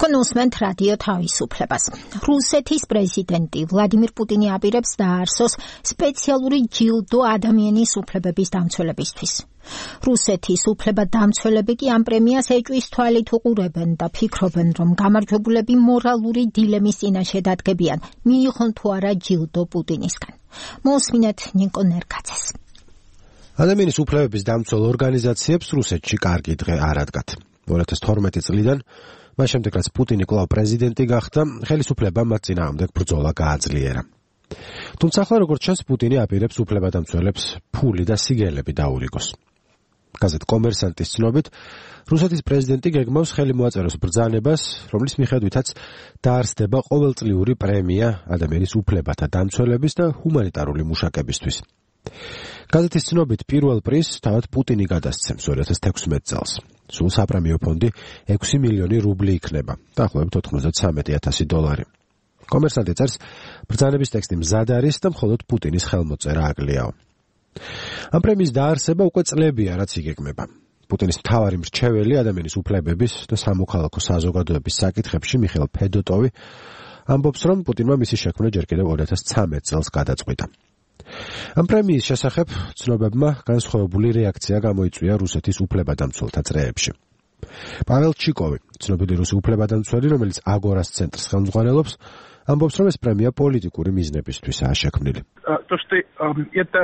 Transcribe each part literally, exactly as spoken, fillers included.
თქვენ უსმენთ რადიო თავისუფლებას. რუსეთის პრეზიდენტი ვლადიმირ პუტინი აპირებს დაარსოს სპეციალური ჯილდო ადამიანის უფლებების დამცველებისთვის. რუსეთის უფლებადამცველები კი ამ პრემიას ეჭვის თვალით უყურებენ და ფიქრობენ, რომ გამარჯვებულები მორალური დილემის წინაშე დადგებიან, მიიღონ თუ არა ჯილდო პუტინისგან. მოусმინეთ ნიკო ნერგაძეს. ადამიანის უფლებების დამცველ ორგანიზაციებს რუსეთში კარგი დღე არ ადგათ. ორი ათას თორმეტი წლიდან მას შემდეგ, რაც პუტინი კვლავ პრეზიდენტი გახდა, ხელისუფლებამ მათ წინააღმდეგ ბრძოლა გააძლიერა. თუმცა ახლა როგორც ჩანს, პუტინი აპირებს უფლებადამცველებს ფული და სიგელები დაურიგოს. გაზეთ კომერსანტის ცნობით, რუსეთის პრეზიდენტი გეგმავს ხელი მოაწეროს ბრძანებას, რომლის მიხედვითაც დაარსდება ყოველწლიური პრემია ადამიანის უფლებათა დამცველების და ჰუმანიტარული მუშაკებისთვის. გაზეთის ცნობით პირველ პრიზს თავად პუტინი გადასცემს ორი ათას თექვსმეტ წელს. სულ საპრემიო ფონდი ექვსი მილიონი რუბლი იქნება, დაახლოებით ოთხმოცდათსამეტი ათასი დოლარი. კომერსანტი წერს, ბრძანების ტექსტი მზად არის და მხოლოდ პუტინის ხელმოწერა აკლიაო. ამ პრემიის დაარსება უკვე წლებია, რაც იგეგმება. პუტინის მთავარი მრჩეველი ადამიანის უფლებების და სამოქალაქო საზოგადოების საკითხებში მიხეილ ფედოტოვი ამბობს, რომ პუტინმა მისი შექმნა ჯერ კიდევ ორი ათას ცხრამეტ წელს გადაწყვიტა. ამ პრემიის შესახებ ცნობებმა განსხვავებული რეაქცია გამოიწვია რუსეთის უფლებადამცველთა წრეებში. პაվել ჩიკოვი, ცნობილი რუსი უფლებადამცველი, რომელიც აგორას ცენტრს ხელმძღვანელობს, ამბობს, რომ ეს პრემია პოლიტიკური მიზნებისთვისაა შექმნილი. То, что это,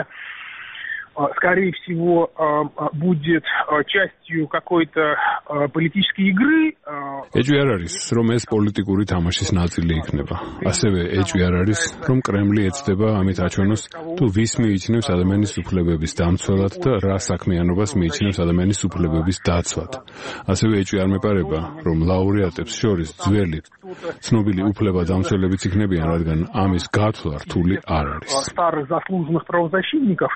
скорее всего, будет частью какой-то политической игры. ეჭვი არ არის, რომ ეს პოლიტიკური თამაშის ნაწილი იქნება. ასევე ეჭვი არ არის, რომ კრემლი ეცდება ამით აჩვენოს, თუ ვის მიიჩნევს ადამიანის უფლებების დამცველად და რა საქმიანობას მიიჩნევს ადამიანის უფლებების დაცვად. ასევე ეჭვი არ მეპარება, რომ ლაურეატებს შორის ძველი, ცნობილი უფლებადამცველებიც იქნებიან, რადგან ამის გათვლა რთული არ არის. Старых заслуженных правозащитников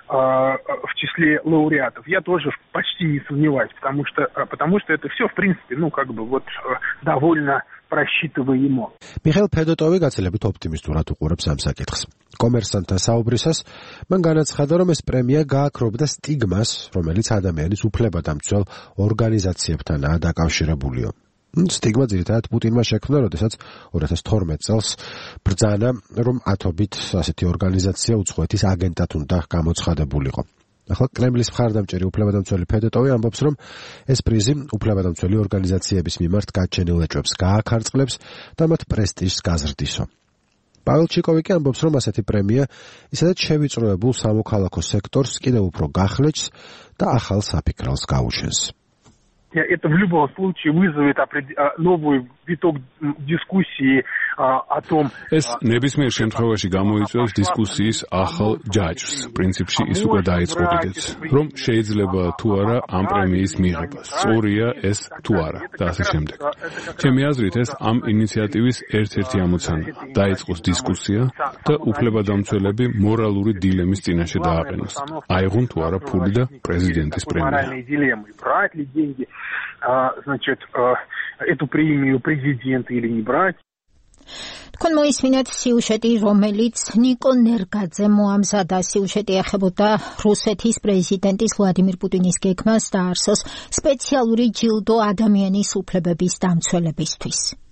в числе лауреатов я тоже почти не сомневаюсь, потому что, потому что это все, в принципе, ну, как бы вот довольно просчитываемо. მიხეილ ფედოტოვი გაცილებით ოპტიმისტურად უყურებს ამ საკითხს. კომერსანტთან საუბრისას მან განაცხადა, რომ ეს პრემია გააქრობდა სტიგმას, რომელიც ადამიანის უფლებადამცველ ორგანიზაციებთანაა დაკავშირებულიო. სტიგმა ძირითადად პუტინმა შექმნა, როდესაც ორი ათას თორმეტ წელს ბრძანა, რომ ათობით ასეთი ორგანიზაცია უცხოეთის აგენტად უნდა გამოცხადებულიყო. ახლა კრემლის მხარდამჭერი უფლებადამცველი ფედოტოვი ამბობს, რომ ეს პრიზი უფლებადამცველი ორგანიზაციების მიმართ გაჩენილ ეჭვებს გააქარწყლებს და მათ პრესტიჟს გაზრდისო. პაվել ჩიკოვი კი ამბობს, რომ ასეთი პრემია ისედაც შევიწროებულ სამოქალაქო სექტორს კიდევ უფრო გახლეჩს და ახალ საფიქრალს გაუჩენს. Это в любом случае вызовет новый виток дискуссии о том. ეს ნებისმიერ შემთხვევაში გამოიწვევს დისკუსიის ახალ ჯაჭვს. პრინციპში ის უკვე დაიწყო კიდეც, რომ შეიძლება თუ არა ამ პრემიის მიღება. სწორია ეს თუ არა და ასე შემდეგ. ჩემი აზრით ეს ამ ინიციატივის ერთ-ერთი ამოცანა. დაიწყოს დისკუსია და უფლებადამცველები მორალური დილემის წინაშე დააყენოს. აიღონ თუ არა ფული და პრეზიდენტის პრემია. Значит, эту премию президента или не брать. თქვენ მოისმინეთ სიუჟეტი, რომელიც ნიკო ნერგაძე მოამზადა. სიუჟეტი ეხებოდა რუსეთის პრეზიდენტის ვლადიმირ პუტინის გეგმას დაარსოს სპეციალური ჯილდო ადამიანის უფლებების დამცველებისთვის.